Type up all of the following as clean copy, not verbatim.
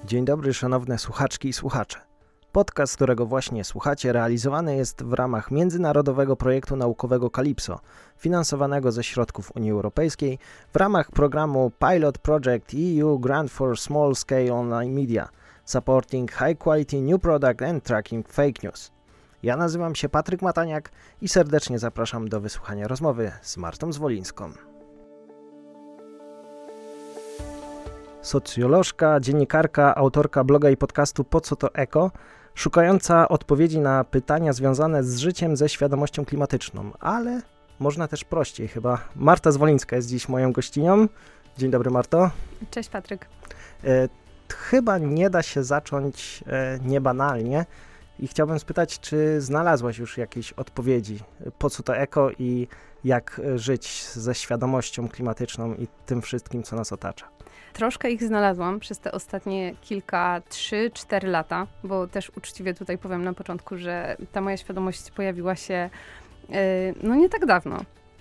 Dzień dobry, szanowne słuchaczki i słuchacze. Podcast, którego właśnie słuchacie, realizowany jest w ramach międzynarodowego projektu naukowego Calypso, finansowanego ze środków Unii Europejskiej w ramach programu Pilot Project EU Grant for Small Scale Online Media, Supporting High Quality New Product and Tracking Fake News. Ja nazywam się Patryk Mataniak i serdecznie zapraszam do wysłuchania rozmowy z Martą Zwolińską. Socjolożka, dziennikarka, autorka bloga i podcastu Po co to eko, szukająca odpowiedzi na pytania związane z życiem ze świadomością klimatyczną, ale można też prościej chyba. Marta Zwolińska jest dziś moją gościnią. Dzień dobry, Marto. Cześć, Patryk. Chyba nie da się zacząć niebanalnie i chciałbym spytać, czy znalazłaś już jakieś odpowiedzi, po co to eko i jak żyć ze świadomością klimatyczną i tym wszystkim, co nas otacza? Troszkę ich znalazłam przez te ostatnie 3-4 lata, bo też uczciwie tutaj powiem na początku, że ta moja świadomość pojawiła się nie tak dawno.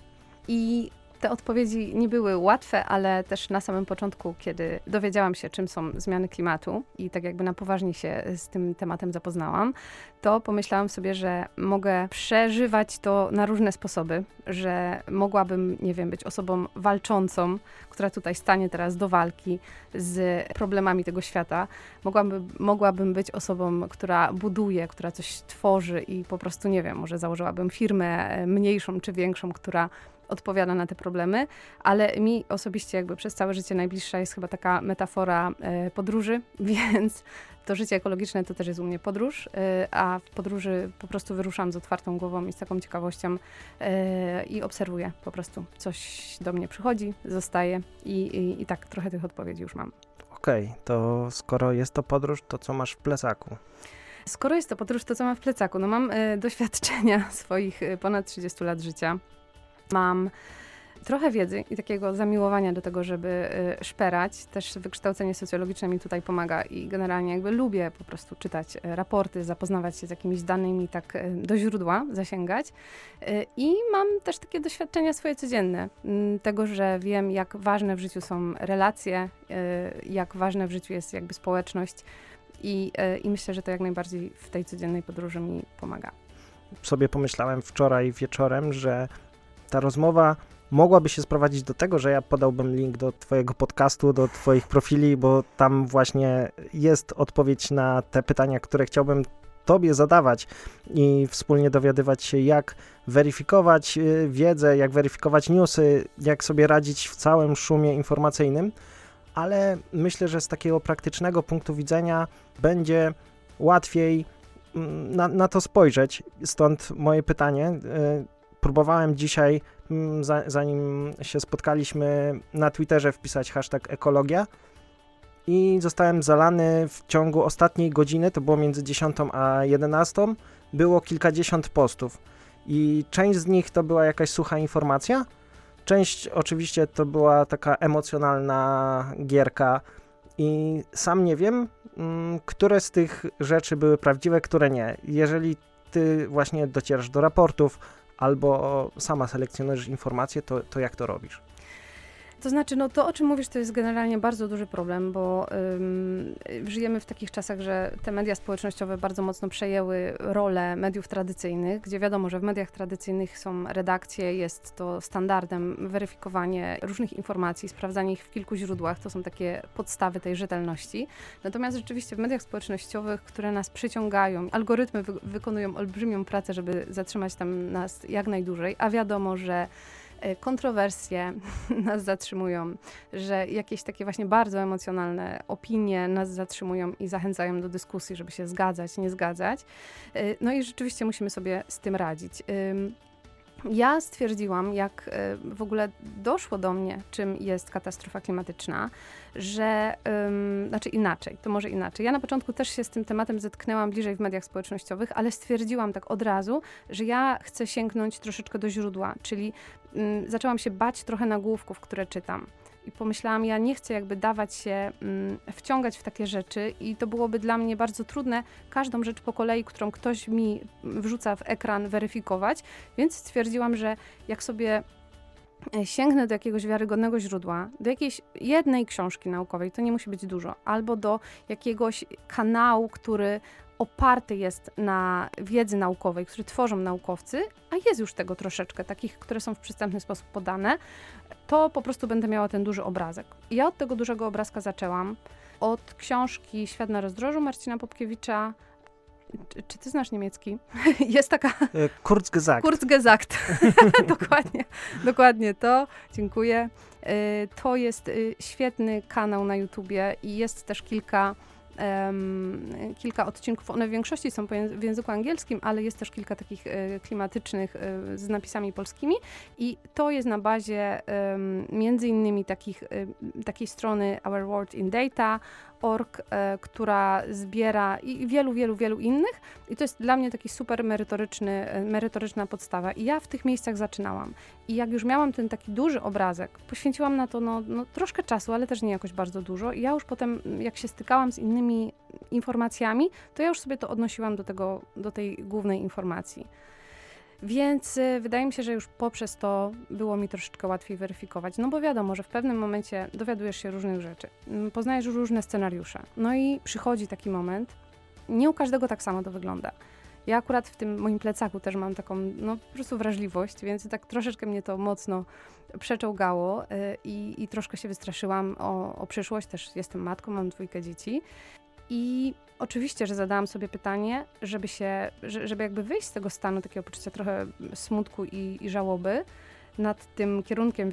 I te odpowiedzi nie były łatwe, ale też na samym początku, kiedy dowiedziałam się, czym są zmiany klimatu i tak jakby na poważnie się z tym tematem zapoznałam, to pomyślałam sobie, że mogę przeżywać to na różne sposoby, że mogłabym, być osobą walczącą, która tutaj stanie teraz do walki z problemami tego świata. Mogłabym być osobą, która buduje, która coś tworzy i po prostu, może założyłabym firmę mniejszą czy większą, która odpowiada na te problemy, ale mi osobiście przez całe życie najbliższa jest chyba taka metafora podróży, więc to życie ekologiczne to też jest u mnie podróż, a w podróży po prostu wyruszam z otwartą głową i z taką ciekawością i obserwuję po prostu. Coś do mnie przychodzi, zostaje i tak trochę tych odpowiedzi już mam. Okej, to skoro jest to podróż, to co masz w plecaku? Skoro jest to podróż, to co mam w plecaku? Mam doświadczenia swoich ponad 30 lat życia. Mam trochę wiedzy i takiego zamiłowania do tego, żeby szperać. Też wykształcenie socjologiczne mi tutaj pomaga i generalnie lubię po prostu czytać raporty, zapoznawać się z jakimiś danymi, tak do źródła zasięgać. I mam też takie doświadczenia swoje codzienne. Tego, że wiem, jak ważne w życiu są relacje, jak ważne w życiu jest społeczność i myślę, że to jak najbardziej w tej codziennej podróży mi pomaga. Sobie pomyślałem wczoraj wieczorem, że ta rozmowa mogłaby się sprowadzić do tego, że ja podałbym link do twojego podcastu, do twoich profili, bo tam właśnie jest odpowiedź na te pytania, które chciałbym tobie zadawać i wspólnie dowiadywać się, jak weryfikować wiedzę, jak weryfikować newsy, jak sobie radzić w całym szumie informacyjnym, ale myślę, że z takiego praktycznego punktu widzenia będzie łatwiej na to spojrzeć. Stąd moje pytanie. Próbowałem dzisiaj, zanim się spotkaliśmy, na Twitterze wpisać hashtag ekologia i zostałem zalany w ciągu ostatniej godziny, to było między 10 a 11, było kilkadziesiąt postów i część z nich to była jakaś sucha informacja, część oczywiście to była taka emocjonalna gierka i sam nie wiem, które z tych rzeczy były prawdziwe, które nie. Jeżeli ty właśnie docierasz do raportów, albo sama selekcjonujesz informacje, to jak to robisz? To znaczy, to o czym mówisz, to jest generalnie bardzo duży problem, bo żyjemy w takich czasach, że te media społecznościowe bardzo mocno przejęły rolę mediów tradycyjnych, gdzie wiadomo, że w mediach tradycyjnych są redakcje, jest to standardem weryfikowanie różnych informacji, sprawdzanie ich w kilku źródłach, to są takie podstawy tej rzetelności. Natomiast rzeczywiście w mediach społecznościowych, które nas przyciągają, algorytmy wykonują olbrzymią pracę, żeby zatrzymać tam nas jak najdłużej, a wiadomo, że kontrowersje nas zatrzymują, że jakieś takie właśnie bardzo emocjonalne opinie nas zatrzymują i zachęcają do dyskusji, żeby się zgadzać, nie zgadzać. I rzeczywiście musimy sobie z tym radzić. Ja stwierdziłam, jak w ogóle doszło do mnie, czym jest katastrofa klimatyczna, że, to może inaczej. Ja na początku też się z tym tematem zetknęłam bliżej w mediach społecznościowych, ale stwierdziłam tak od razu, że ja chcę sięgnąć troszeczkę do źródła, czyli zaczęłam się bać trochę nagłówków, które czytam. I pomyślałam, ja nie chcę dawać się wciągać w takie rzeczy i to byłoby dla mnie bardzo trudne każdą rzecz po kolei, którą ktoś mi wrzuca w ekran, weryfikować, więc stwierdziłam, że jak sobie sięgnę do jakiegoś wiarygodnego źródła, do jakiejś jednej książki naukowej, to nie musi być dużo, albo do jakiegoś kanału, który oparty jest na wiedzy naukowej, który tworzą naukowcy, a jest już tego troszeczkę, takich, które są w przystępny sposób podane, to po prostu będę miała ten duży obrazek. I ja od tego dużego obrazka zaczęłam, od książki Świat na rozdrożu Marcina Popkiewicza. Czy ty znasz niemiecki? Jest taka... Kurzgesagt. Kurzgesagt. Dokładnie to. Dziękuję. To jest świetny kanał na YouTubie i jest też kilka odcinków. One w większości są w języku angielskim, ale jest też kilka takich klimatycznych z napisami polskimi i to jest na bazie między innymi takiej strony Our World in Data.org, która zbiera i wielu innych i to jest dla mnie taki super merytoryczna podstawa i ja w tych miejscach zaczynałam i jak już miałam ten taki duży obrazek, poświęciłam na to troszkę czasu, ale też nie jakoś bardzo dużo i ja już potem jak się stykałam z innymi informacjami, to ja już sobie to odnosiłam do tej głównej informacji. Więc wydaje mi się, że już poprzez to było mi troszeczkę łatwiej weryfikować. No bo wiadomo, że w pewnym momencie dowiadujesz się różnych rzeczy, poznajesz różne scenariusze. No i przychodzi taki moment, nie u każdego tak samo to wygląda. Ja akurat w tym moim plecaku też mam taką, po prostu wrażliwość, więc tak troszeczkę mnie to mocno przeczołgało i troszkę się wystraszyłam o przyszłość. Też jestem matką, mam 2 dzieci. I oczywiście, że zadałam sobie pytanie, żeby jakby wyjść z tego stanu takiego poczucia trochę smutku i żałoby nad tym kierunkiem,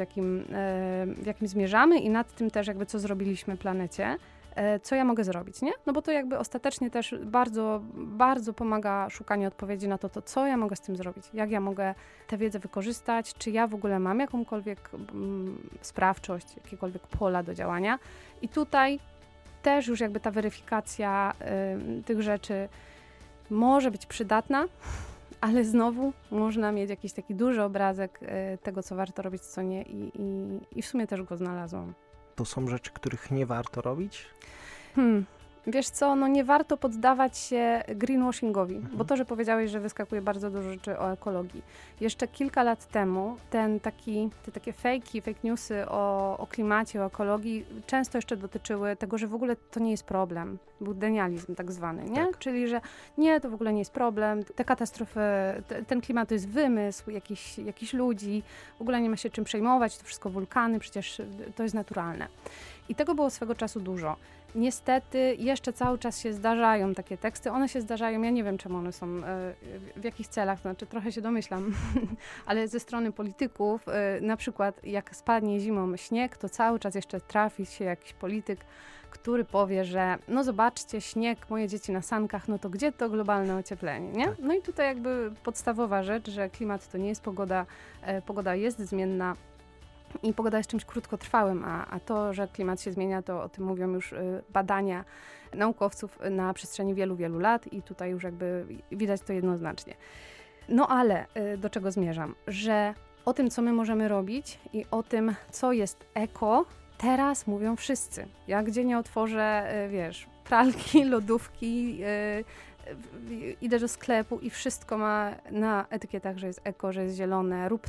w jakim zmierzamy i nad tym też jakby co zrobiliśmy planecie, co ja mogę zrobić, nie? No bo to jakby ostatecznie też bardzo, bardzo pomaga szukanie odpowiedzi na to, co ja mogę z tym zrobić, jak ja mogę tę wiedzę wykorzystać, czy ja w ogóle mam jakąkolwiek sprawczość, jakiekolwiek pola do działania. I tutaj też już jakby ta weryfikacja tych rzeczy może być przydatna, ale znowu można mieć jakiś taki duży obrazek tego, co warto robić, co nie i w sumie też go znalazłam. To są rzeczy, których nie warto robić? Wiesz co, nie warto poddawać się greenwashingowi, bo to, że powiedziałeś, że wyskakuje bardzo dużo rzeczy o ekologii. Jeszcze kilka lat temu te takie fake newsy o klimacie, o ekologii często jeszcze dotyczyły tego, że w ogóle to nie jest problem. Był denializm tak zwany, nie? Tak. Czyli, że nie, to w ogóle nie jest problem, te katastrofy, ten klimat to jest wymysł jakichś ludzi, w ogóle nie ma się czym przejmować, to wszystko wulkany, przecież to jest naturalne. I tego było swego czasu dużo. Niestety jeszcze cały czas się zdarzają takie teksty. One się zdarzają, ja nie wiem czemu one są, w jakich celach, to znaczy trochę się domyślam, ale ze strony polityków, na przykład jak spadnie zimą śnieg, to cały czas jeszcze trafi się jakiś polityk, który powie, że zobaczcie, śnieg, moje dzieci na sankach, to gdzie to globalne ocieplenie, nie? No i tutaj jakby podstawowa rzecz, że klimat to nie jest pogoda, pogoda jest zmienna, i pogoda jest czymś krótkotrwałym, a to, że klimat się zmienia, to o tym mówią już badania naukowców na przestrzeni wielu lat i tutaj już jakby widać to jednoznacznie. No ale do czego zmierzam? Że o tym, co my możemy robić i o tym, co jest eko, teraz mówią wszyscy. Ja gdzie nie otworzę, pralki, lodówki, idę do sklepu i wszystko ma na etykietach, że jest eko, że jest zielone, rób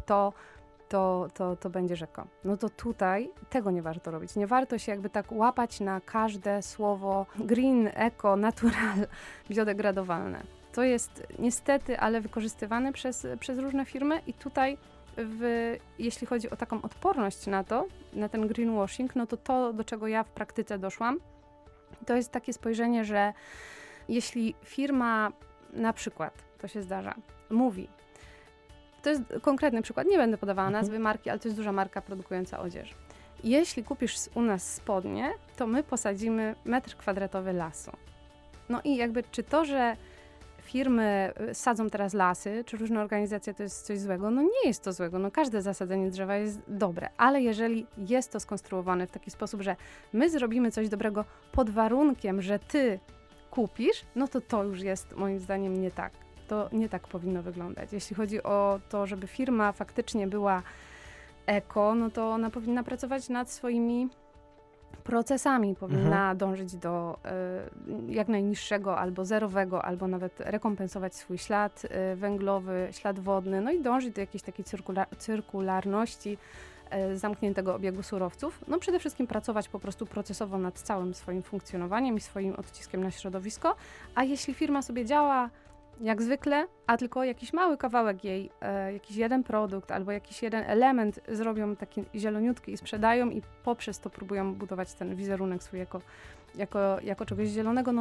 to będzie eko. No to tutaj tego nie warto robić. Nie warto się jakby tak łapać na każde słowo green, eko, natural, biodegradowalne. To jest niestety, ale wykorzystywane przez różne firmy i tutaj jeśli chodzi o taką odporność na ten greenwashing, to do czego ja w praktyce doszłam, to jest takie spojrzenie, że jeśli firma na przykład, to się zdarza, mówi, to jest konkretny przykład, nie będę podawała nazwy marki, ale to jest duża marka produkująca odzież. Jeśli kupisz u nas spodnie, to my posadzimy 1 m² lasu. No i jakby czy to, że firmy sadzą teraz lasy, czy różne organizacje to jest coś złego? No nie jest to złego, każde zasadzenie drzewa jest dobre, ale jeżeli jest to skonstruowane w taki sposób, że my zrobimy coś dobrego pod warunkiem, że ty kupisz, to już jest moim zdaniem nie tak. To nie tak powinno wyglądać. Jeśli chodzi o to, żeby firma faktycznie była eko, to ona powinna pracować nad swoimi procesami, powinna dążyć do jak najniższego albo zerowego, albo nawet rekompensować swój ślad węglowy, ślad wodny, i dążyć do jakiejś takiej cyrkularności zamkniętego obiegu surowców. No przede wszystkim pracować po prostu procesowo nad całym swoim funkcjonowaniem i swoim odciskiem na środowisko, a jeśli firma sobie działa jak zwykle, a tylko jakiś mały kawałek jej, jakiś jeden produkt albo jakiś jeden element zrobią taki zieloniutki i sprzedają i poprzez to próbują budować ten wizerunek swój jako czegoś zielonego,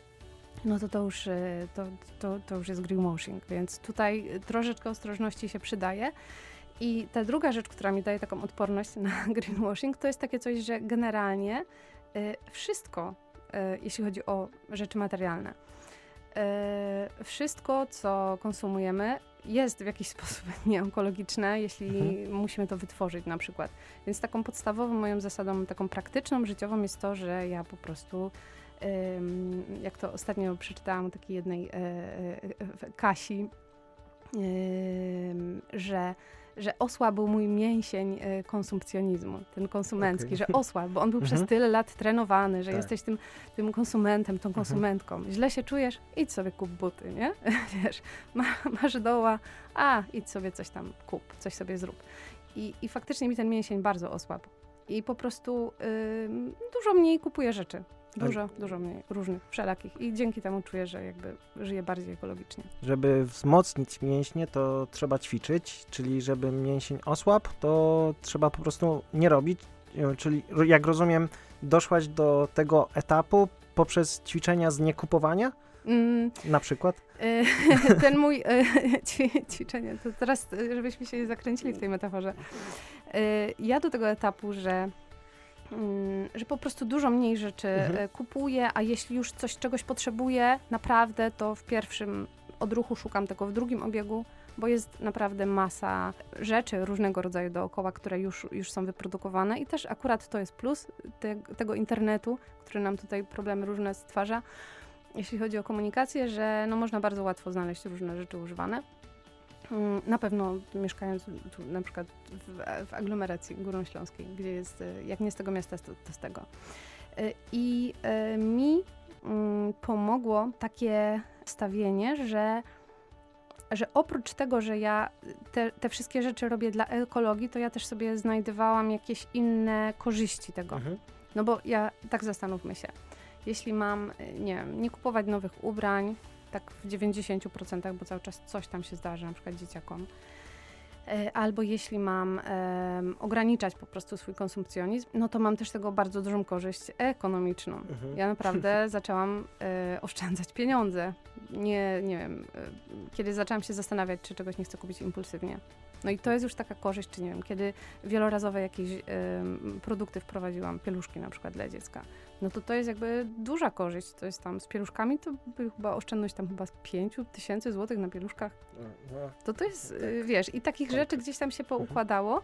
to już jest greenwashing, więc tutaj troszeczkę ostrożności się przydaje. I ta druga rzecz, która mi daje taką odporność na greenwashing, to jest takie coś, że generalnie wszystko, jeśli chodzi o rzeczy materialne, wszystko, co konsumujemy, jest w jakiś sposób nieonkologiczne, jeśli musimy to wytworzyć na przykład. Więc taką podstawową moją zasadą, taką praktyczną, życiową jest to, że ja po prostu, jak to ostatnio przeczytałam u takiej jednej Kasi, że osłabł mój mięsień konsumpcjonizmu, ten konsumencki, że osłabł, bo on był przez tyle lat trenowany, że jesteś tym konsumentem, tą konsumentką. Źle się czujesz? Idź sobie kup buty, nie? Wiesz, masz doła, idź sobie coś tam kup, coś sobie zrób. I faktycznie mi ten mięsień bardzo osłabł. I po prostu dużo mniej kupuję rzeczy. Dużo mniej różnych, wszelakich. I dzięki temu czuję, że jakby żyję bardziej ekologicznie. Żeby wzmocnić mięśnie, to trzeba ćwiczyć, czyli żeby mięsień osłabł, to trzeba po prostu nie robić. Czyli jak rozumiem, doszłaś do tego etapu poprzez ćwiczenia z niekupowania? Na przykład? Ten mój ćwiczenie, to teraz, żebyśmy się nie zakręcili w tej metaforze. Ja do tego etapu, że po prostu dużo mniej rzeczy kupuję, a jeśli już czegoś potrzebuję, naprawdę to w pierwszym odruchu szukam tego w drugim obiegu, bo jest naprawdę masa rzeczy różnego rodzaju dookoła, które już są wyprodukowane i też akurat to jest plus tego internetu, który nam tutaj problemy różne stwarza, jeśli chodzi o komunikację, że można bardzo łatwo znaleźć różne rzeczy używane. Na pewno mieszkając tu na przykład w aglomeracji górnośląskiej, gdzie jest, jak nie z tego miasta, to z tego. I mi pomogło takie stawienie, że oprócz tego, że ja te wszystkie rzeczy robię dla ekologii, to ja też sobie znajdowałam jakieś inne korzyści tego. No bo tak zastanówmy się, jeśli mam, nie wiem, nie kupować nowych ubrań, tak w 90%, bo cały czas coś tam się zdarzy, na przykład dzieciakom. Albo jeśli mam ograniczać po prostu swój konsumpcjonizm, no to mam też tego bardzo dużą korzyść ekonomiczną. Ja naprawdę zaczęłam oszczędzać pieniądze. Nie wiem, kiedy zaczęłam się zastanawiać, czy czegoś nie chcę kupić impulsywnie. No i to jest już taka korzyść, czy nie wiem, kiedy wielorazowe jakieś produkty wprowadziłam, pieluszki na przykład dla dziecka, no to jest jakby duża korzyść. To jest tam z pieluszkami, to by chyba oszczędność tam chyba z 5,000 złotych na pieluszkach. To jest, wiesz, i takich rzeczy gdzieś tam się poukładało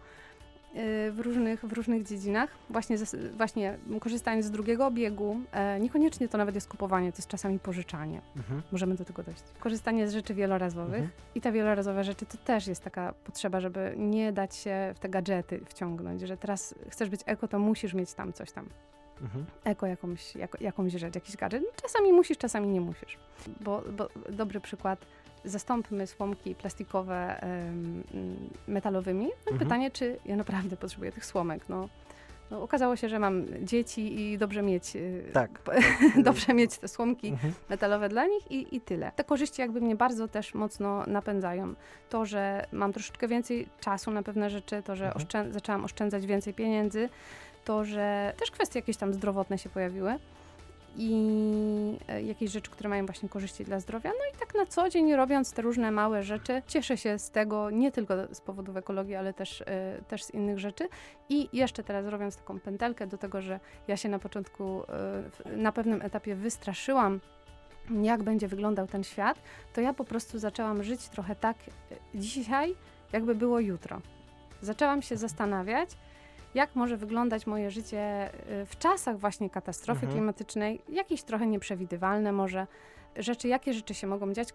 w różnych dziedzinach. Właśnie korzystając z drugiego obiegu, niekoniecznie to nawet jest kupowanie, to jest czasami pożyczanie. Możemy do tego dojść. Korzystanie z rzeczy wielorazowych i te wielorazowe rzeczy to też jest taka potrzeba, żeby nie dać się w te gadżety wciągnąć, że teraz chcesz być eko, to musisz mieć tam coś tam. Eko jakąś rzecz, jakiś gadżet. Czasami musisz, czasami nie musisz. Bo dobry przykład, zastąpmy słomki plastikowe metalowymi. Pytanie, czy ja naprawdę potrzebuję tych słomek. No, okazało się, że mam dzieci i dobrze mieć, dobrze mieć te słomki metalowe dla nich i tyle. Te korzyści jakby mnie bardzo też mocno napędzają. To, że mam troszeczkę więcej czasu na pewne rzeczy, to, że zaczęłam oszczędzać więcej pieniędzy, to, że też kwestie jakieś tam zdrowotne się pojawiły i jakieś rzeczy, które mają właśnie korzyści dla zdrowia. No i tak na co dzień robiąc te różne małe rzeczy, cieszę się z tego, nie tylko z powodów ekologii, ale też z innych rzeczy. I jeszcze teraz robiąc taką pętelkę do tego, że ja się na początku na pewnym etapie wystraszyłam, jak będzie wyglądał ten świat, to ja po prostu zaczęłam żyć trochę tak dzisiaj, jakby było jutro. Zaczęłam się zastanawiać, jak może wyglądać moje życie w czasach właśnie katastrofy klimatycznej, jakieś trochę nieprzewidywalne może rzeczy, jakie rzeczy się mogą dziać,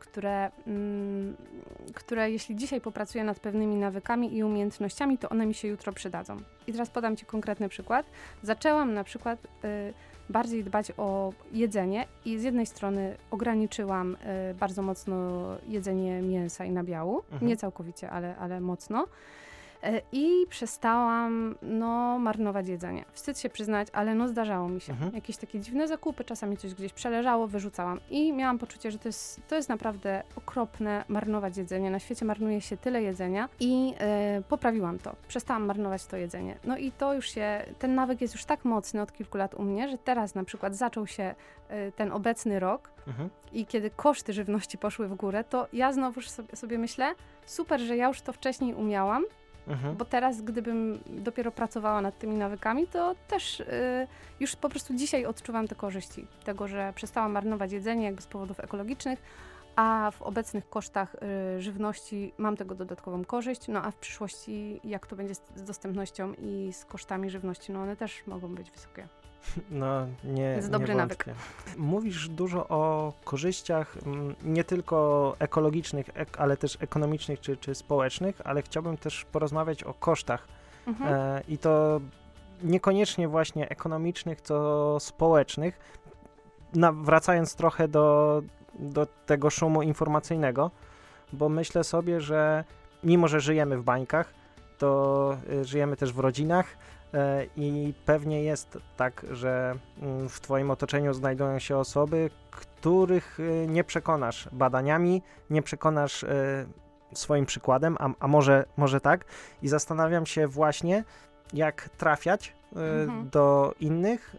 które jeśli dzisiaj popracuję nad pewnymi nawykami i umiejętnościami, to one mi się jutro przydadzą. I teraz podam Ci konkretny przykład. Zaczęłam na przykład bardziej dbać o jedzenie i z jednej strony ograniczyłam bardzo mocno jedzenie mięsa i nabiału, nie całkowicie, ale mocno. I przestałam, marnować jedzenie. Wstyd się przyznać, ale zdarzało mi się. Jakieś takie dziwne zakupy, czasami coś gdzieś przeleżało, wyrzucałam. I miałam poczucie, że to jest naprawdę okropne marnować jedzenie. Na świecie marnuje się tyle jedzenia i poprawiłam to. Przestałam marnować to jedzenie. No i to już ten nawyk jest już tak mocny od kilku lat u mnie, że teraz na przykład zaczął się ten obecny rok i kiedy koszty żywności poszły w górę, to ja znowu sobie myślę, super, że ja już to wcześniej umiałam, bo teraz, gdybym dopiero pracowała nad tymi nawykami, to też już po prostu dzisiaj odczuwam te korzyści tego, że przestałam marnować jedzenie jakby z powodów ekologicznych, a w obecnych kosztach żywności mam tego dodatkową korzyść, a w przyszłości jak to będzie z dostępnością i z kosztami żywności, one też mogą być wysokie. Nie jest dobry nawyk. Mówisz dużo o korzyściach nie tylko ekologicznych, ale też ekonomicznych czy społecznych, ale chciałbym też porozmawiać o kosztach. I to niekoniecznie właśnie ekonomicznych, co społecznych. Wracając trochę do tego szumu informacyjnego, bo myślę sobie, że mimo, że żyjemy w bańkach, to żyjemy też w rodzinach, i pewnie jest tak, że w twoim otoczeniu znajdują się osoby, których nie przekonasz badaniami, nie przekonasz swoim przykładem, a może tak. I zastanawiam się właśnie, jak trafiać do innych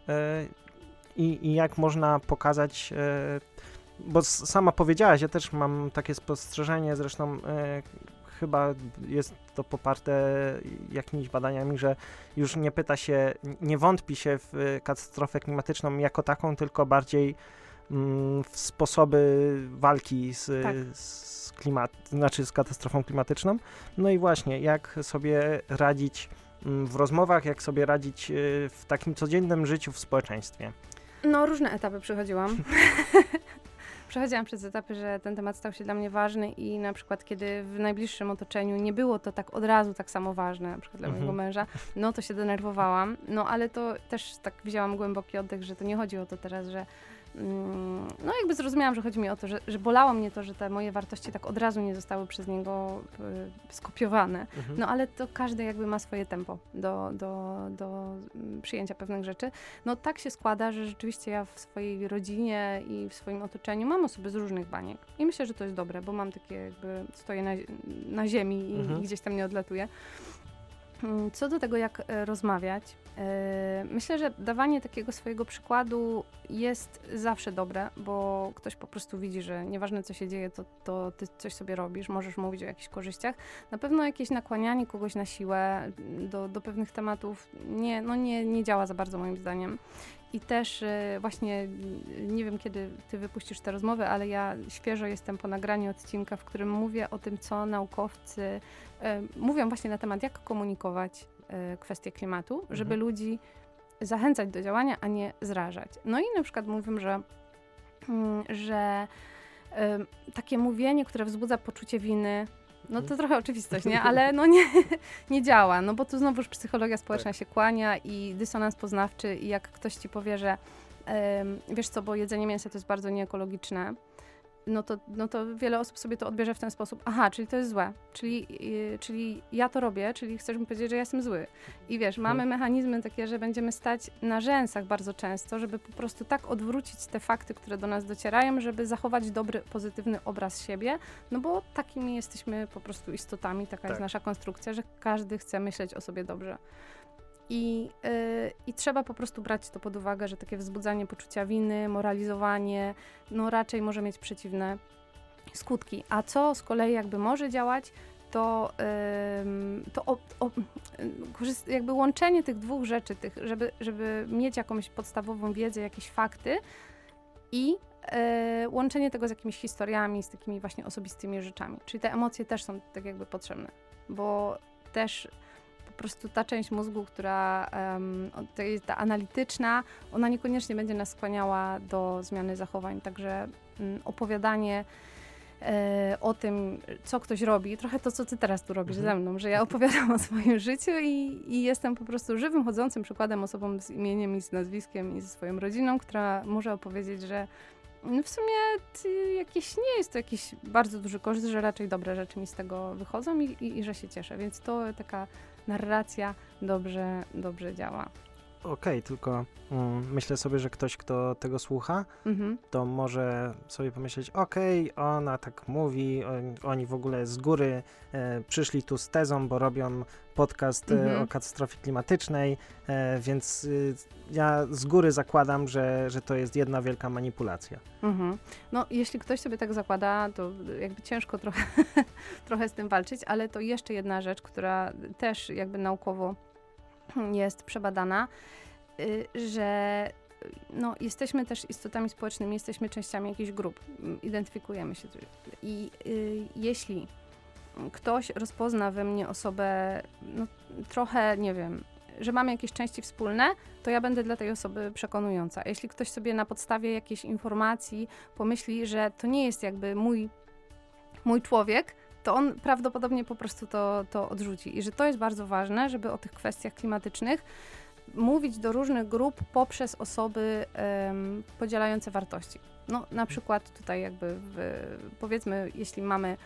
i jak można pokazać, bo sama powiedziałaś, ja też mam takie spostrzeżenie, zresztą chyba jest to poparte jakimiś badaniami, że już nie pyta się, nie wątpi się w katastrofę klimatyczną jako taką, tylko bardziej w sposoby walki z katastrofą klimatyczną. No i właśnie, jak sobie radzić w rozmowach, jak sobie radzić w takim codziennym życiu w społeczeństwie. Różne etapy przechodziłam. Przechodziłam przez etapy, że ten temat stał się dla mnie ważny i na przykład kiedy w najbliższym otoczeniu nie było to tak od razu tak samo ważne, na przykład dla mojego męża, to się denerwowałam, ale to też tak wzięłam głęboki oddech, że to nie chodzi o to teraz, że jakby zrozumiałam, że chodzi mi o to, że bolało mnie to, że te moje wartości tak od razu nie zostały przez niego skopiowane. Ale to każdy jakby ma swoje tempo do przyjęcia pewnych rzeczy. Tak się składa, że rzeczywiście ja w swojej rodzinie i w swoim otoczeniu mam osoby z różnych baniek. I myślę, że to jest dobre, bo mam takie jakby, stoję na ziemi i gdzieś tam nie odlatuję. Co do tego, jak rozmawiać, myślę, że dawanie takiego swojego przykładu jest zawsze dobre, bo ktoś po prostu widzi, że nieważne co się dzieje, to ty coś sobie robisz, możesz mówić o jakichś korzyściach. Na pewno jakieś nakłanianie kogoś na siłę do pewnych tematów nie działa za bardzo moim zdaniem. I też właśnie, nie wiem kiedy ty wypuścisz tę rozmowę, ale ja świeżo jestem po nagraniu odcinka, w którym mówię o tym, co naukowcy mówią właśnie na temat, jak komunikować kwestie klimatu, żeby ludzi zachęcać do działania, a nie zrażać. No i na przykład mówią, że takie mówienie, które wzbudza poczucie winy, to trochę oczywistość, nie? Ale nie działa, bo tu znowuż psychologia społeczna się kłania i dysonans poznawczy i jak ktoś ci powie, że wiesz co, bo jedzenie mięsa to jest bardzo nieekologiczne, to wiele osób sobie to odbierze w ten sposób, aha, czyli to jest złe, czyli ja to robię, czyli chcesz mi powiedzieć, że ja jestem zły. I wiesz, mamy mechanizmy takie, że będziemy stać na rzęsach bardzo często, żeby po prostu tak odwrócić te fakty, które do nas docierają, żeby zachować dobry, pozytywny obraz siebie, bo takimi jesteśmy po prostu istotami, taka jest nasza konstrukcja, że każdy chce myśleć o sobie dobrze. I trzeba po prostu brać to pod uwagę, że takie wzbudzanie poczucia winy, moralizowanie, raczej może mieć przeciwne skutki. A co z kolei jakby może działać, to jakby łączenie tych dwóch rzeczy, żeby mieć jakąś podstawową wiedzę, jakieś fakty i łączenie tego z jakimiś historiami, z takimi właśnie osobistymi rzeczami. Czyli te emocje też są tak jakby potrzebne, bo też po prostu ta część mózgu, która to jest ta analityczna, ona niekoniecznie będzie nas skłaniała do zmiany zachowań, także opowiadanie o tym, co ktoś robi, trochę to, co ty teraz tu robisz ze mną, że ja opowiadam o swoim życiu i jestem po prostu żywym, chodzącym przykładem, osobą z imieniem i z nazwiskiem i ze swoją rodziną, która może opowiedzieć, że No w sumie nie jest to jakiś bardzo duży koszt, że raczej dobre rzeczy mi z tego wychodzą i że się cieszę, więc to taka narracja dobrze działa. Okej, tylko myślę sobie, że ktoś, kto tego słucha, to może sobie pomyśleć, ona tak mówi, oni w ogóle z góry przyszli tu z tezą, bo robią podcast o katastrofie klimatycznej, więc ja z góry zakładam, że to jest jedna wielka manipulacja. No, jeśli ktoś sobie tak zakłada, to jakby ciężko trochę z tym walczyć, ale to jeszcze jedna rzecz, która też jakby naukowo jest przebadana, że jesteśmy też istotami społecznymi, jesteśmy częściami jakichś grup, identyfikujemy się. I jeśli ktoś rozpozna we mnie osobę, trochę, nie wiem, że mamy jakieś części wspólne, to ja będę dla tej osoby przekonująca. A jeśli ktoś sobie na podstawie jakiejś informacji pomyśli, że to nie jest jakby mój człowiek, to on prawdopodobnie po prostu to odrzuci. I że to jest bardzo ważne, żeby o tych kwestiach klimatycznych mówić do różnych grup poprzez osoby podzielające wartości. Na przykład tutaj jakby powiedzmy, jeśli mamy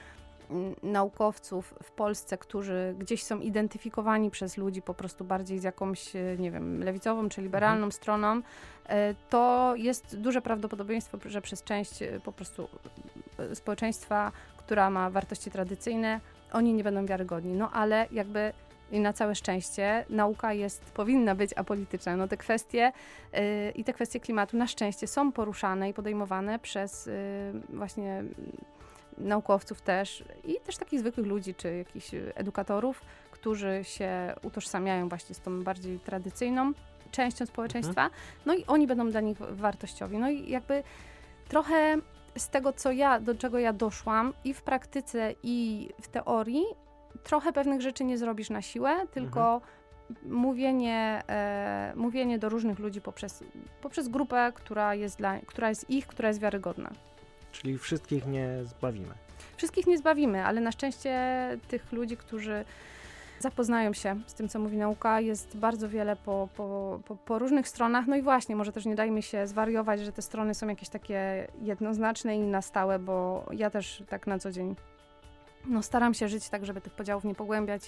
naukowców w Polsce, którzy gdzieś są identyfikowani przez ludzi po prostu bardziej z jakąś, nie wiem, lewicową czy liberalną stroną, to jest duże prawdopodobieństwo, że przez część po prostu społeczeństwa, która ma wartości tradycyjne, oni nie będą wiarygodni. Ale jakby i na całe szczęście nauka powinna być apolityczna. Te kwestie i te kwestie klimatu na szczęście są poruszane i podejmowane przez właśnie naukowców też i też takich zwykłych ludzi, czy jakichś edukatorów, którzy się utożsamiają właśnie z tą bardziej tradycyjną częścią społeczeństwa, i oni będą dla nich wartościowi. I jakby trochę z tego, do czego ja doszłam i w praktyce, i w teorii, trochę pewnych rzeczy nie zrobisz na siłę, tylko mówienie do różnych ludzi poprzez grupę, która jest wiarygodna. Czyli wszystkich nie zbawimy. Wszystkich nie zbawimy, ale na szczęście tych ludzi, którzy zapoznają się z tym, co mówi nauka, jest bardzo wiele po różnych stronach. I właśnie, może też nie dajmy się zwariować, że te strony są jakieś takie jednoznaczne i na stałe, bo ja też tak na co dzień staram się żyć tak, żeby tych podziałów nie pogłębiać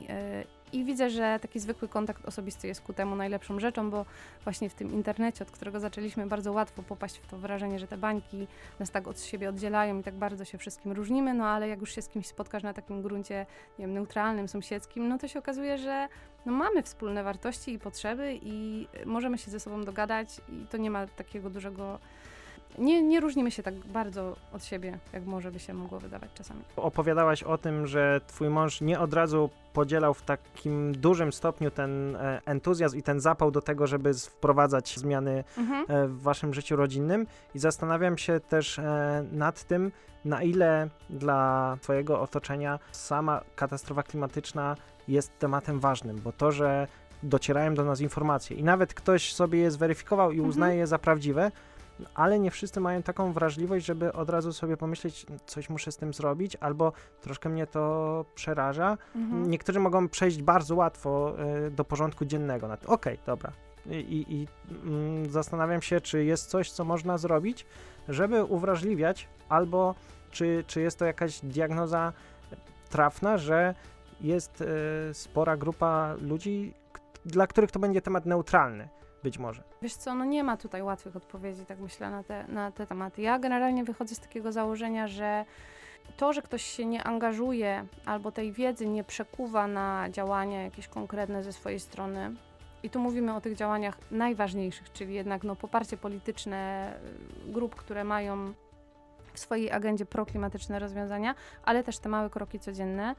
i widzę, że taki zwykły kontakt osobisty jest ku temu najlepszą rzeczą, bo właśnie w tym internecie, od którego zaczęliśmy, bardzo łatwo popaść w to wrażenie, że te bańki nas tak od siebie oddzielają i tak bardzo się wszystkim różnimy, ale jak już się z kimś spotkasz na takim gruncie, nie wiem, neutralnym, sąsiedzkim, to się okazuje, że mamy wspólne wartości i potrzeby i możemy się ze sobą dogadać i to nie ma takiego dużego... Nie różnimy się tak bardzo od siebie, jak może by się mogło wydawać czasami. Opowiadałaś o tym, że twój mąż nie od razu podzielał w takim dużym stopniu ten entuzjazm i ten zapał do tego, żeby wprowadzać zmiany w waszym życiu rodzinnym i zastanawiam się też nad tym, na ile dla twojego otoczenia sama katastrofa klimatyczna jest tematem ważnym, bo to, że docierają do nas informacje i nawet ktoś sobie je zweryfikował i uznaje je za prawdziwe, ale nie wszyscy mają taką wrażliwość, żeby od razu sobie pomyśleć, coś muszę z tym zrobić, albo troszkę mnie to przeraża. Niektórzy mogą przejść bardzo łatwo do porządku dziennego. Dobra. I zastanawiam się, czy jest coś, co można zrobić, żeby uwrażliwiać, albo czy jest to jakaś diagnoza trafna, że jest spora grupa ludzi, dla których to będzie temat neutralny. Być może. Wiesz co, nie ma tutaj łatwych odpowiedzi, tak myślę, na te tematy. Ja generalnie wychodzę z takiego założenia, że to, że ktoś się nie angażuje albo tej wiedzy nie przekuwa na działania jakieś konkretne ze swojej strony, i tu mówimy o tych działaniach najważniejszych, czyli jednak poparcie polityczne grup, które mają w swojej agendzie proklimatyczne rozwiązania, ale też te małe kroki codzienne,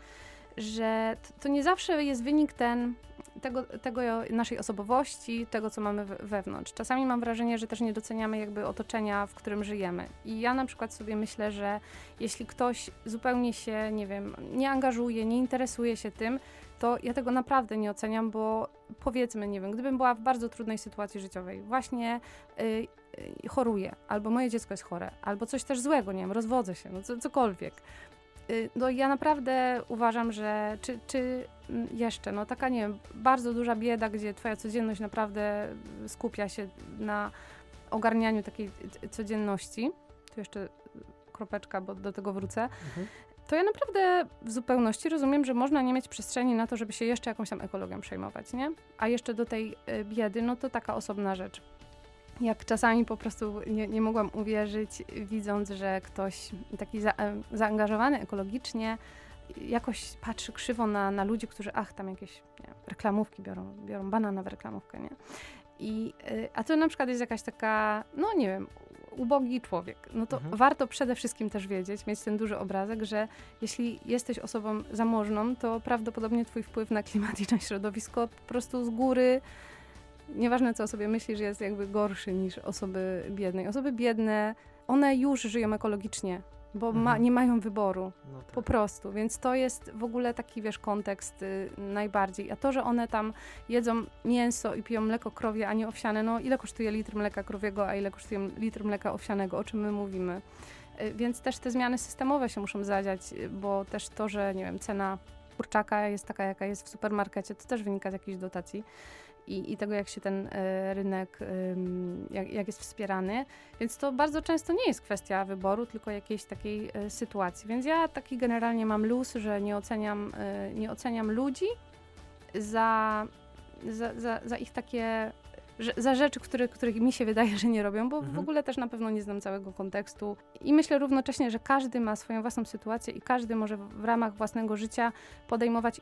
że to nie zawsze jest wynik tego naszej osobowości, tego, co mamy wewnątrz. Czasami mam wrażenie, że też nie doceniamy jakby otoczenia, w którym żyjemy. I ja na przykład sobie myślę, że jeśli ktoś zupełnie się, nie wiem, nie angażuje, nie interesuje się tym, to ja tego naprawdę nie oceniam, bo powiedzmy, nie wiem, gdybym była w bardzo trudnej sytuacji życiowej, właśnie choruję, albo moje dziecko jest chore, albo coś też złego, nie wiem, rozwodzę się, cokolwiek. Ja naprawdę uważam, że czy jeszcze, taka, nie wiem, bardzo duża bieda, gdzie twoja codzienność naprawdę skupia się na ogarnianiu takiej codzienności, tu jeszcze kropeczka, bo do tego wrócę, to ja naprawdę w zupełności rozumiem, że można nie mieć przestrzeni na to, żeby się jeszcze jakąś tam ekologią przejmować, nie? A jeszcze do tej biedy, no to taka osobna rzecz. Jak czasami po prostu nie mogłam uwierzyć, widząc, że ktoś taki zaangażowany ekologicznie jakoś patrzy krzywo na ludzi, którzy tam jakieś reklamówki biorą banana w reklamówkę, nie? A to na przykład jest jakaś taka, no nie wiem, ubogi człowiek. No to warto przede wszystkim też wiedzieć, mieć ten duży obrazek, że jeśli jesteś osobą zamożną, to prawdopodobnie twój wpływ na klimat i na środowisko po prostu z góry, nieważne co o sobie myślisz, jest jakby gorszy niż osoby biedne. Osoby biedne, one już żyją ekologicznie, bo nie mają wyboru, no tak. Po prostu, więc to jest w ogóle taki, kontekst najbardziej. A to, że one tam jedzą mięso i piją mleko krowie, a nie owsiane, no ile kosztuje litr mleka krowiego, a ile kosztuje litr mleka owsianego, o czym my mówimy. Więc też te zmiany systemowe się muszą zadziać, bo też to, że nie wiem, cena kurczaka jest taka, jaka jest w supermarkecie, to też wynika z jakiejś dotacji. I tego, jak się ten rynek, jak jest wspierany. Więc to bardzo często nie jest kwestia wyboru, tylko jakiejś takiej sytuacji. Więc ja taki generalnie mam luz, że nie oceniam ludzi za ich takie, za rzeczy, których mi się wydaje, że nie robią, bo w ogóle też na pewno nie znam całego kontekstu. I myślę równocześnie, że każdy ma swoją własną sytuację i każdy może w ramach własnego życia podejmować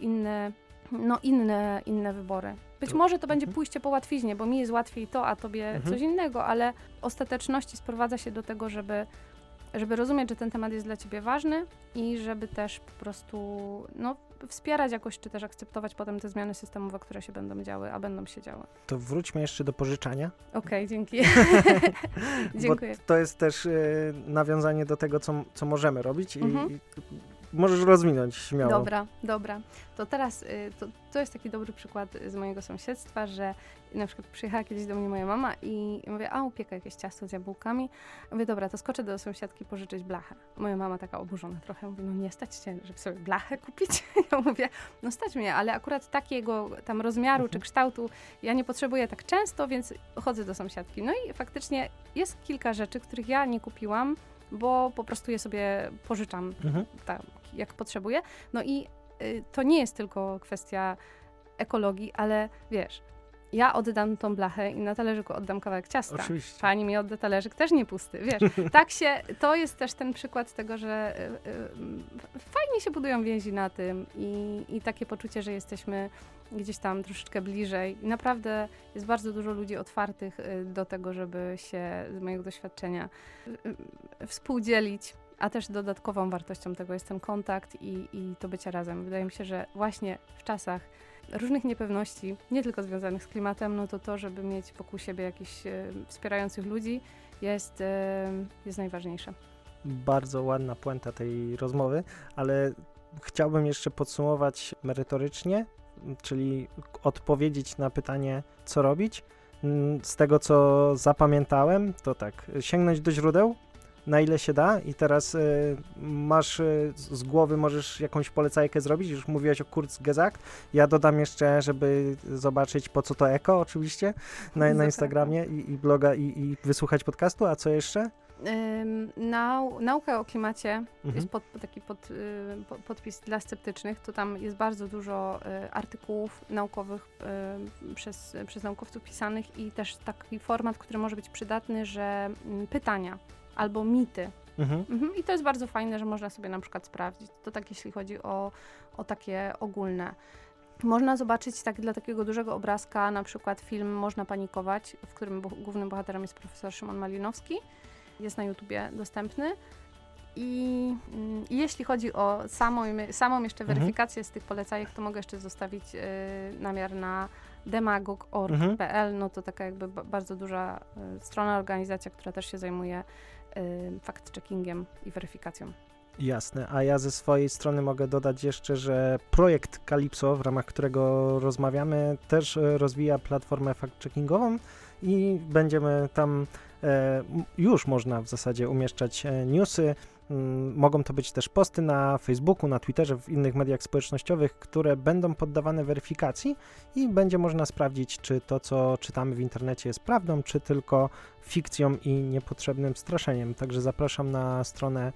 inne wybory. Być może to będzie pójście po łatwiźnie, bo mi jest łatwiej to, a tobie coś innego, ale w ostateczności sprowadza się do tego, żeby rozumieć, że ten temat jest dla ciebie ważny i żeby też po prostu wspierać jakoś, czy też akceptować potem te zmiany systemowe, które się będą działy, a będą się działy. To wróćmy jeszcze do pożyczania. Okej, dzięki. Dziękuję. Bo to jest też nawiązanie do tego, co możemy robić i możesz rozwinąć śmiało. Dobra. To teraz, to jest taki dobry przykład z mojego sąsiedztwa, że na przykład przyjechała kiedyś do mnie moja mama i mówię, upieka jakieś ciasto z jabłkami. Mówię, dobra, to skoczę do sąsiadki pożyczyć blachę. Moja mama taka oburzona trochę, mówi, nie stać cię, żeby sobie blachę kupić? Ja mówię, stać mnie, ale akurat takiego tam rozmiaru czy kształtu ja nie potrzebuję tak często, więc chodzę do sąsiadki. No i faktycznie jest kilka rzeczy, których ja nie kupiłam, bo po prostu je sobie pożyczam tak, jak potrzebuję. No i to nie jest tylko kwestia ekologii, ale wiesz, ja oddam tą blachę i na talerzyku oddam kawałek ciasta. Oczywiście. Pani mi odda talerzyk też nie pusty, wiesz. To jest też ten przykład tego, że fajnie się budują więzi na tym i takie poczucie, że jesteśmy gdzieś tam troszeczkę bliżej. I naprawdę jest bardzo dużo ludzi otwartych do tego, żeby się z mojego doświadczenia współdzielić, a też dodatkową wartością tego jest ten kontakt i to bycie razem. Wydaje mi się, że właśnie w czasach różnych niepewności, nie tylko związanych z klimatem, to, żeby mieć wokół siebie jakichś wspierających ludzi jest najważniejsze. Bardzo ładna puenta tej rozmowy, ale chciałbym jeszcze podsumować merytorycznie, czyli odpowiedzieć na pytanie, co robić. Z tego, co zapamiętałem, to tak, sięgnąć do źródeł, na ile się da i teraz masz z głowy, możesz jakąś polecajkę zrobić, już mówiłaś o Kurzgesagt, ja dodam jeszcze, żeby zobaczyć po co to eko oczywiście na Instagramie i bloga i wysłuchać podcastu, a co jeszcze? Nauka o klimacie jest taki podpis dla sceptycznych, to tam jest bardzo dużo artykułów naukowych przez naukowców pisanych i też taki format, który może być przydatny, że pytania albo mity. I to jest bardzo fajne, że można sobie na przykład sprawdzić. To tak, jeśli chodzi o takie ogólne. Można zobaczyć dla takiego dużego obrazka na przykład film Można panikować, w którym głównym bohaterem jest profesor Szymon Malinowski. Jest na YouTubie dostępny. I jeśli chodzi o samą jeszcze weryfikację z tych polecajek, to mogę jeszcze zostawić namiar na demagog.org.pl. To taka jakby bardzo duża strona, organizacja, która też się zajmuje fact-checkingiem i weryfikacją. Jasne, a ja ze swojej strony mogę dodać jeszcze, że projekt Calypso, w ramach którego rozmawiamy, też rozwija platformę fact-checkingową i będziemy tam, już można w zasadzie umieszczać newsy, Mogą to być też posty na Facebooku, na Twitterze, w innych mediach społecznościowych, które będą poddawane weryfikacji i będzie można sprawdzić, czy to, co czytamy w internecie jest prawdą, czy tylko fikcją i niepotrzebnym straszeniem. Także zapraszam na stronę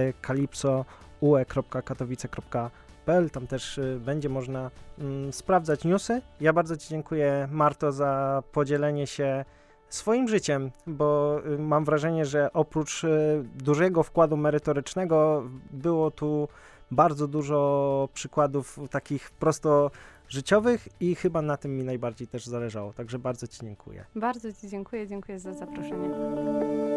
calypsoue.katowice.pl. Tam też będzie można sprawdzać newsy. Ja bardzo Ci dziękuję, Marto, za podzielenie się swoim życiem, bo mam wrażenie, że oprócz dużego wkładu merytorycznego było tu bardzo dużo przykładów takich prosto życiowych i chyba na tym mi najbardziej też zależało. Także bardzo Ci dziękuję. Bardzo Ci dziękuję za zaproszenie.